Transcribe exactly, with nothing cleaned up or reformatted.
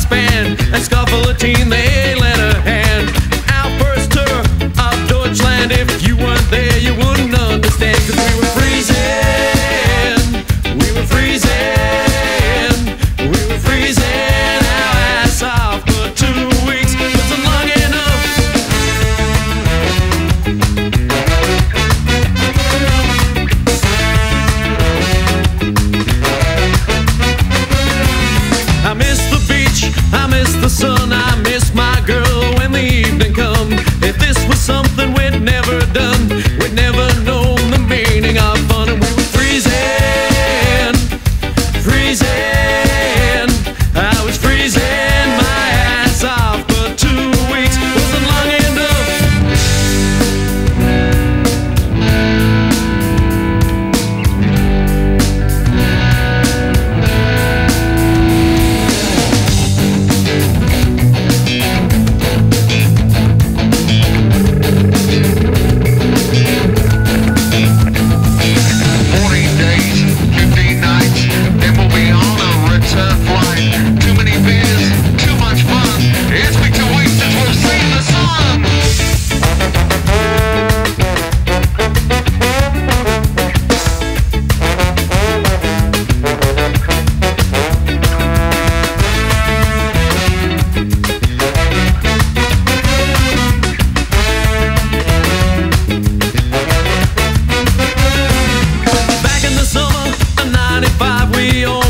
band. And scuffle a teen, they lent a hand. Our first tour of Deutschland. If you weren't there, you wouldn't understand. Cause we were freezing, we were freezing, we were freezing our ass off for two weeks. Wasn't long enough. I miss the beach, I miss the sun, I miss my girl when the evening come. If this was something we'd never done, we'd never known the meaning of fun. And we were freezing, freezing, I was freezing my ass off for two weeks. Wasn't long enough. We all